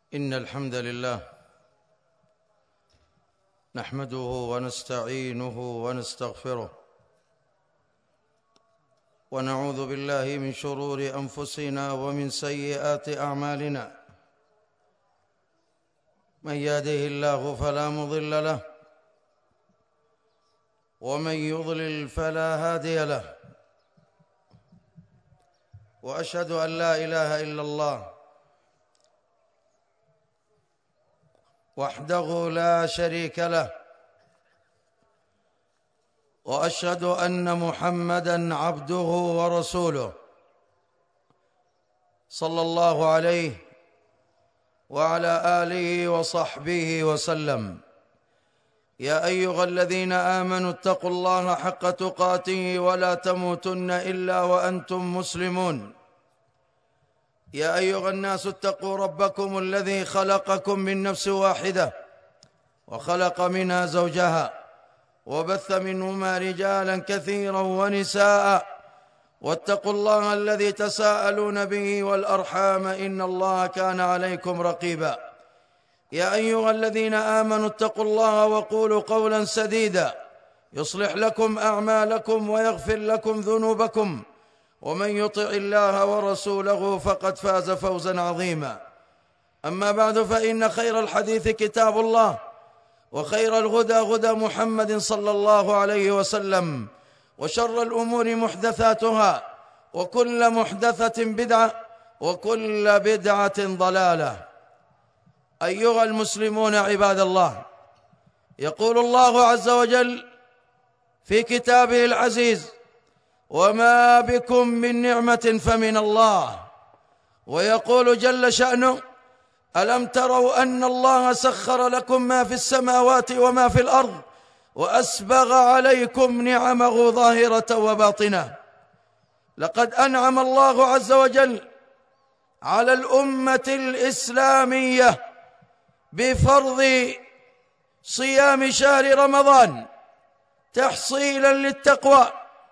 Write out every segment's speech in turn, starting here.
إن الحمد لله نحمده ونستعينه ونستغفره ونعوذ بالله من شرور أنفسنا ومن سيئات أعمالنا. من يهده الله فلا مضل له ومن يضلل فلا هادي له، وأشهد أن لا إله إلا الله وحده لا شريك له، وأشهد أن محمدًا عبده ورسوله صلى الله عليه وعلى آله وصحبه وسلم. يا أيها الذين آمنوا اتقوا الله حق تقاته ولا تموتن إلا وأنتم مسلمون. يا أيها الناس اتقوا ربكم الذي خلقكم من نفس واحدة وخلق منها زوجها وبث منهما رجالا كثيرا ونساء، واتقوا الله الذي تساءلون به والأرحام إن الله كان عليكم رقيبا. يا أيها الذين آمنوا اتقوا الله وقولوا قولا سديدا يصلح لكم أعمالكم ويغفر لكم ذنوبكم، ومن يطع الله ورسوله فقد فاز فوزا عظيما. أما بعد، فإن خير الحديث كتاب الله، وخير الهدى هدى محمد صلى الله عليه وسلم، وشر الأمور محدثاتها، وكل محدثة بدعة، وكل بدعة ضلالة. أيها المسلمون عباد الله، يقول الله عز وجل في كتابه العزيز: وما بكم من نعمة فمن الله. ويقول جل شأنه: ألم تروا أن الله سخر لكم ما في السماوات وما في الأرض وأسبغ عليكم نعمه ظاهرة وباطنة. لقد أنعم الله عز وجل على الأمة الإسلامية بفرض صيام شهر رمضان تحصيلا للتقوى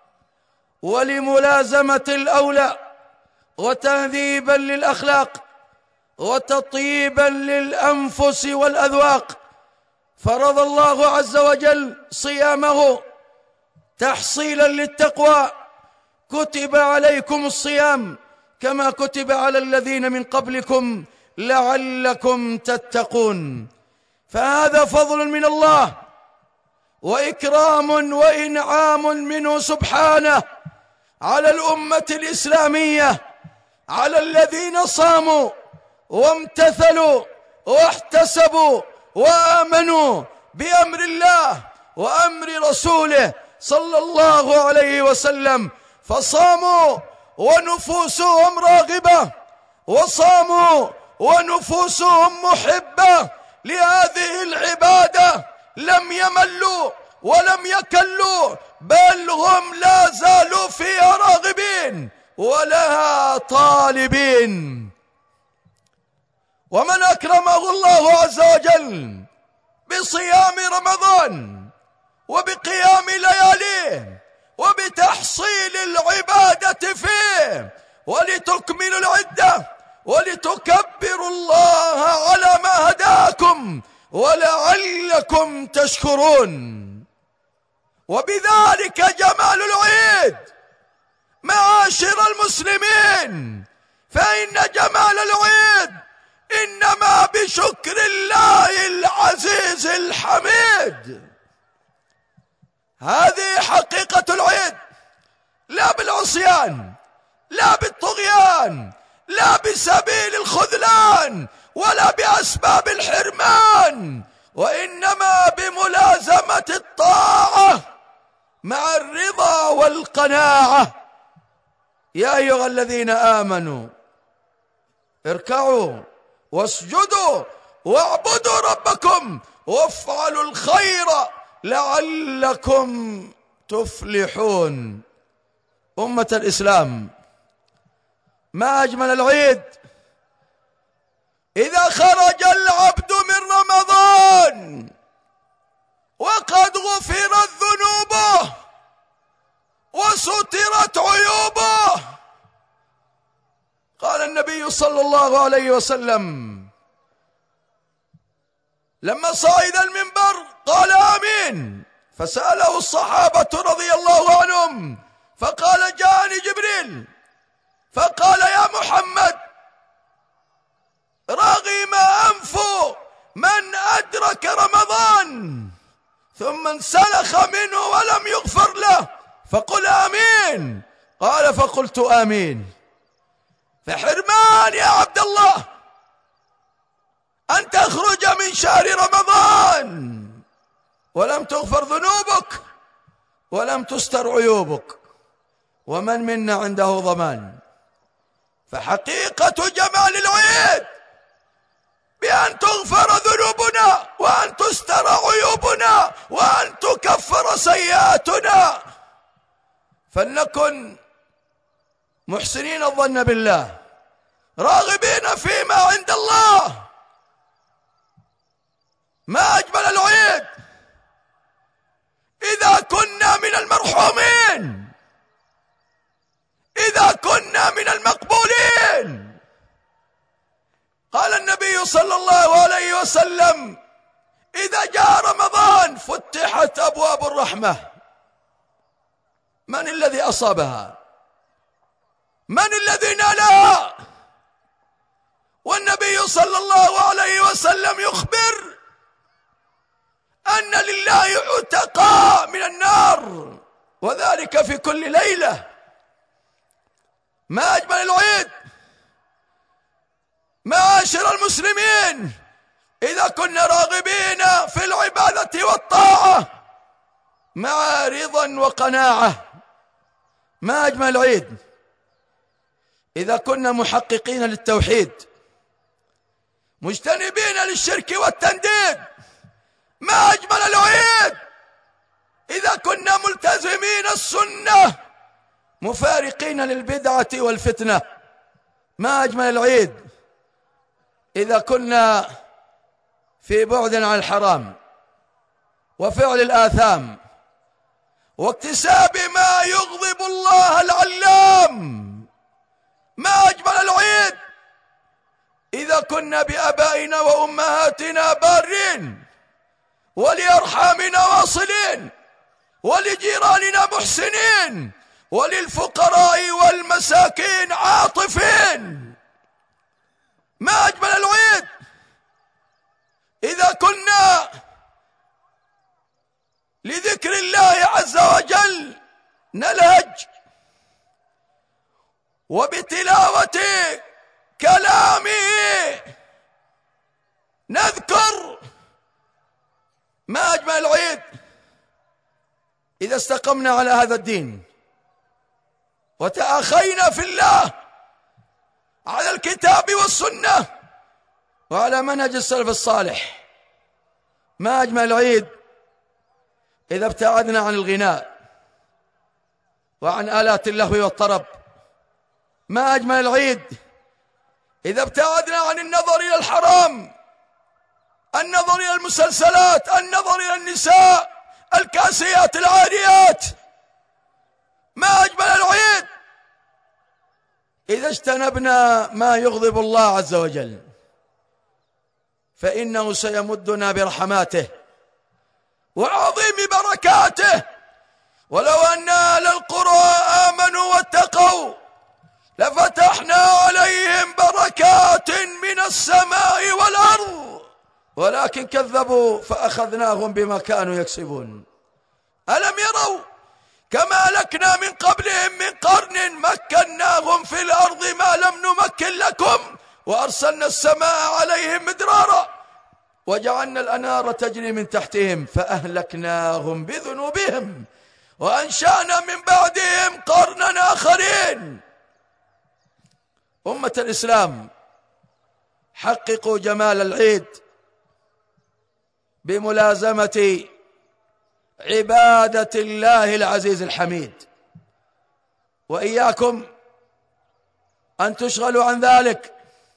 ولملازمة الأولى وتهذيبا للأخلاق وتطييبا للأنفس والأذواق. فرض الله عز وجل صيامه تحصيلا للتقوى. كتب عليكم الصيام كما كتب على الذين من قبلكم لعلكم تتقون. فهذا فضل من الله وإكرام وإنعام منه سبحانه على الأمة الإسلامية، على الذين صاموا وامتثلوا واحتسبوا وآمنوا بأمر الله وأمر رسوله صلى الله عليه وسلم، فصاموا ونفوسهم راغبة، وصاموا ونفوسهم محبة لهذه العبادة، لم يملوا ولم يكلوا، بل هم لا زالوا فيها راغبين ولها طالبين. ومن أكرمه الله عز وجل بصيام رمضان وبقيام لياليه وبتحصيل العبادة فيه ولتكملوا العدة ولتكبروا الله على ما هداكم ولعلكم تشكرون. وبذلك جمال العيد معاشر المسلمين، فإن جمال العيد إنما بشكر الله العزيز الحميد. هذه حقيقة العيد، لا بالعصيان، لا بالطغيان، لا بسبيل الخذلان، ولا بأسباب الحرمان، وإنما بملازمة الطاعة مع الرضا والقناعة. يا أيها الذين آمنوا اركعوا واسجدوا واعبدوا ربكم وافعلوا الخير لعلكم تفلحون. أمة الإسلام، ما أجمل العيد إذا خرج العبد من رمضان وقد غفرت ذنوبه وسترت عيوبه. قال النبي صلى الله عليه وسلم: لما صعد المنبر قال آمين، فسأله الصحابة رضي الله عنهم فقال جاءني جبريل فقال يا محمد رغم أنف من أدرك رمضان ثم انسلخ منه ولم يغفر له فقل آمين. قال فقلت آمين. فحرمان يا عبد الله أن تخرج من شهر رمضان ولم تغفر ذنوبك ولم تستر عيوبك، ومن منا عنده ضمان؟ فحقيقة جمال العيد بأن تغفر ذنوبنا وأن تستر عيوبنا وأن تكفر سيئاتنا، فلنكن محسنين الظن بالله راغبين فيما عند الله. ما أجمل العيد إذا كنا من المرحومين، إذا كنا من المقبولين. قال النبي صلى الله عليه وسلم إذا جاء رمضان فتحت أبواب الرحمة. من الذي أصابها؟ من الذي نالها؟ والنبي صلى الله عليه وسلم يخبر أن لله عتقاء من النار وذلك في كل ليلة. ما أجمل العيد معاشر المسلمين إذا كنا راغبين في العبادة والطاعة مع رضا وقناعة. ما أجمل العيد إذا كنا محققين للتوحيد مجتنبين للشرك والتنديد. ما أجمل العيد إذا كنا ملتزمين السنة مفارقين للبدعة والفتنة. ما أجمل العيد إذا كنا في بعد عن الحرام وفعل الآثام واكتساب ما يغضب الله العلام. ما أجمل العيد إذا كنا بآبائنا وأمهاتنا بارين ولأرحامنا واصلين ولجيراننا محسنين وللفقراء والمساكين عاطفين. ما أجمل العيد إذا كنا لذكر الله عز وجل نلهج وبتلاوة كلامه نذكر. ما أجمل العيد إذا استقمنا على هذا الدين وتآخينا في الله على الكتاب والسنة وعلى منهج السلف الصالح. ما أجمل العيد إذا ابتعدنا عن الغناء وعن آلات اللهو والطرب. ما أجمل العيد إذا ابتعدنا عن النظر إلى الحرام، النظر إلى المسلسلات، النظر إلى النساء الكاسيات العاريات. ما أجمل العيد إذا اجتنبنا ما يغضب الله عز وجل، فإنه سيمدنا برحماته وعظيم بركاته. ولو أن أهل القرى آمنوا واتقوا لفتحنا عليهم بركات من السماء والأرض ولكن كذبوا فأخذناهم بما كانوا يكسبون. ألم يروا كما أهلكنا من قبلهم من قرن مكناهم في الأرض ما لم نمكن لكم وأرسلنا السماء عليهم مدرارا وجعلنا الأنهار تجري من تحتهم فأهلكناهم بذنوبهم وأنشأنا من بعدهم قرنا آخرين. أمة الإسلام حققوا جمال العيد بملازمة عبادة الله العزيز الحميد، وإياكم أن تشغلوا عن ذلك.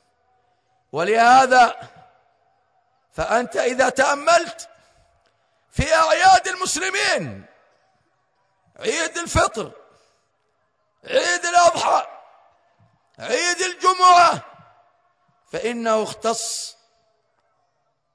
ولهذا فأنت إذا تأملت في أعياد المسلمين، عيد الفطر، عيد الأضحى، عيد الجمعة، فإنه اختص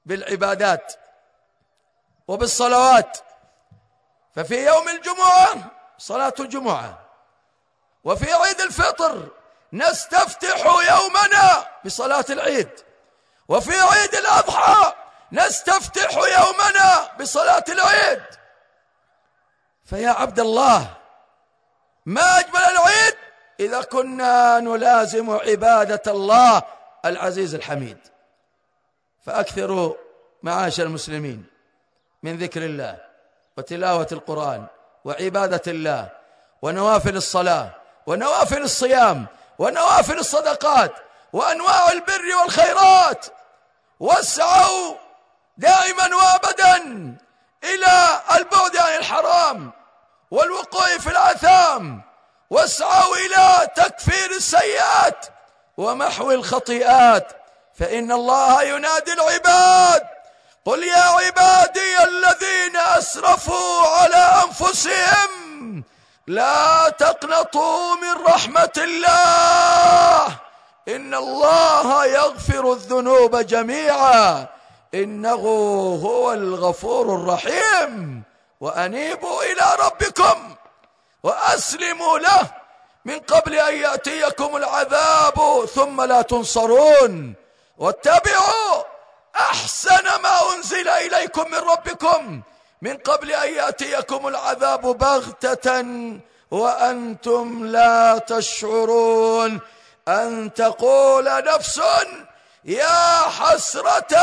بالعبادات وبالصلوات. ففي يوم الجمعة صلاة الجمعة، وفي عيد الفطر نستفتح يومنا بصلاة العيد، وفي عيد الأضحى نستفتح يومنا بصلاة العيد. فيا عبد الله، ما أجمل العيد إذا كنا نلازم عبادة الله العزيز الحميد. فأكثروا معاشر المسلمين من ذكر الله وتلاوة القرآن وعبادة الله ونوافل الصلاة ونوافل الصيام ونوافل الصدقات وأنواع البر والخيرات، واسعوا دائما وابدا إلى البعد عن الحرام والوقوع في الآثام، واسعوا إلى تكفير السيئات ومحو الخطيئات، فإن الله ينادي العباد: قل يا عبادي الذين أسرفوا على أنفسهم لا تقنطوا من رحمة الله إن الله يغفر الذنوب جميعا إنه هو الغفور الرحيم، وأنيبوا إلى ربكم وأسلموا له من قبل أن يأتيكم العذاب ثم لا تنصرون، واتبعوا أحسن ما أنزل إليكم من ربكم من قبل أن يأتيكم العذاب بغتة وأنتم لا تشعرون، أن تقول نفس يا حسرة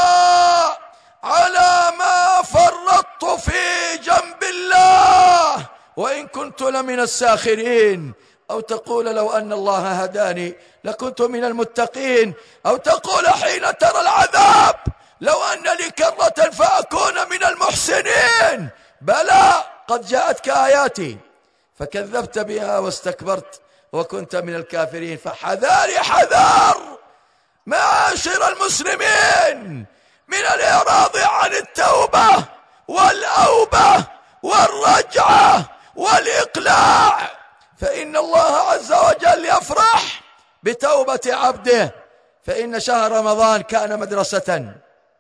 على ما فرطت في جنب الله وإن كنت لمن الساخرين، أو تقول لو أن الله هداني لكنت من المتقين، أو تقول حين ترى العذاب لو أن لي كرة فأكون من المحسنين. بلى قد جاءتك آياتي فكذبت بها واستكبرت وكنت من الكافرين. فحذاري حذار معاشر المسلمين من الإعراض عن التوبة والأوبة والرجعة والإقلاع، فإن الله عز وجل يفرح بتوبة عبده، فإن شهر رمضان كان مدرسة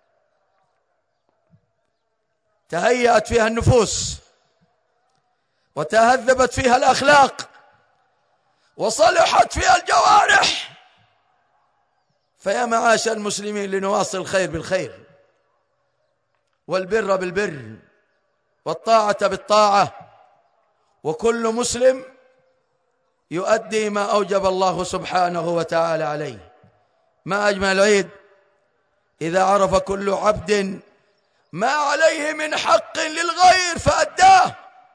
تهيأت فيها النفوس وتهذبت فيها الأخلاق وصلحت فيها الجوارح. فيا معاشر المسلمين، لنواصل الخير بالخير والبر بالبر والطاعة بالطاعة، وكل مسلم يؤدي ما أوجب الله سبحانه وتعالى عليه. ما أجمل العيد إذا عرف كل عبد ما عليه من حق للغير فأداه.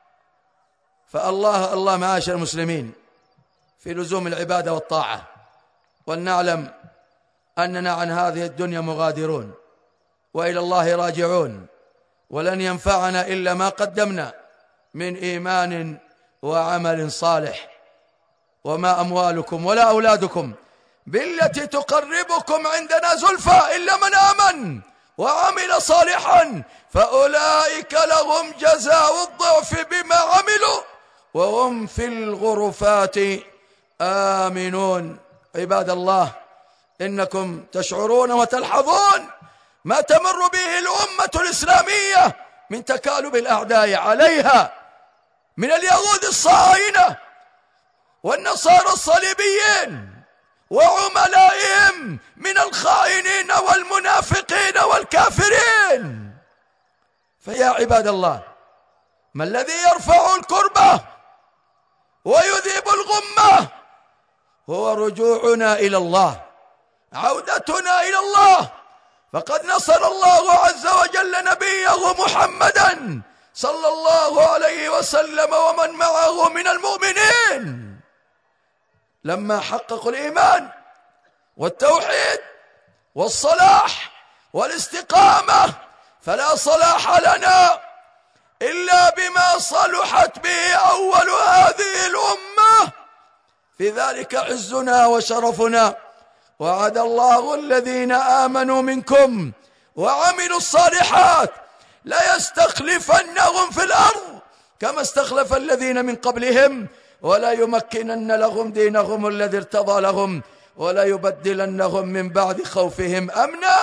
فالله معاشر المسلمين في لزوم العبادة والطاعة، ولنعلم أننا عن هذه الدنيا مغادرون وإلى الله راجعون، ولن ينفعنا إلا ما قدمنا من إيمان وعمل صالح. وما أموالكم ولا أولادكم بالتي تقربكم عندنا زلفى إلا من آمن وعمل صالحا فأولئك لهم جزاء الضعف بما عملوا وهم في الغرفات آمنون. عباد الله، إنكم تشعرون وتلحظون ما تمر به الأمة الإسلامية من تكالب الأعداء عليها من اليهود الصهاينة والنصارى الصليبيين وعملائهم من الخائنين والمنافقين والكافرين. فيا عباد الله، ما الذي يرفع الكربة ويذيب الغمة؟ هو رجوعنا إلى الله، عودتنا إلى الله. فقد نصر الله عز وجل نبيه محمدا صلى الله عليه وسلم ومن معه من المؤمنين لما حققوا الإيمان والتوحيد والصلاح والاستقامة. فلا صلاح لنا إلا بما صلحت به أول هذه الأمة، في ذلك عزنا وشرفنا. وعد الله الذين آمنوا منكم وعملوا الصالحات ليستخلفنهم في الأرض كما استخلف الذين من قبلهم ولا يمكنن لهم دينهم الذي ارتضى لهم ولا يبدلنهم من بعد خوفهم أمنا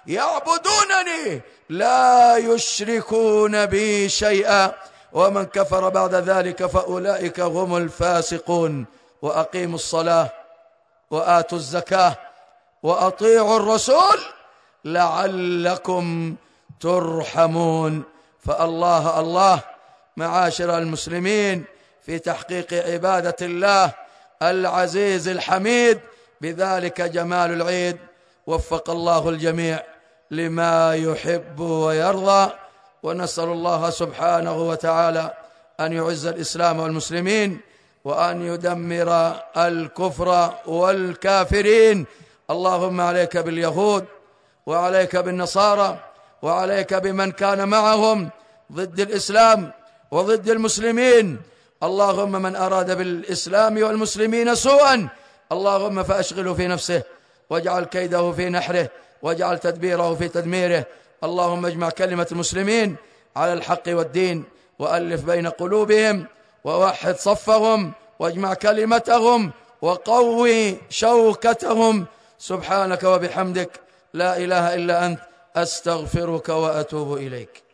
يعبدونني لا يشركون بي شيئا، ومن كفر بعد ذلك فأولئك هم الفاسقون. وأقيموا الصلاة وآتوا الزكاة وأطيعوا الرسول لعلكم ترحمون. فالله الله معاشر المسلمين في تحقيق عبادة الله العزيز الحميد، بذلك جمال العيد. وفق الله الجميع لما يحب ويرضى، ونسأل الله سبحانه وتعالى أن يعز الإسلام والمسلمين وأن يدمر الكفر والكافرين. اللهم عليك باليهود وعليك بالنصارى وعليك بمن كان معهم ضد الإسلام وضد المسلمين. اللهم من أراد بالإسلام والمسلمين سوءا اللهم فأشغله في نفسه، واجعل كيده في نحره، واجعل تدبيره في تدميره. اللهم اجمع كلمة المسلمين على الحق والدين، وألف بين قلوبهم، ووحد صفهم، واجمع كلمتهم، وقوي شوكتهم. سبحانك وبحمدك لا إله إلا أنت، أستغفرك وأتوب إليك.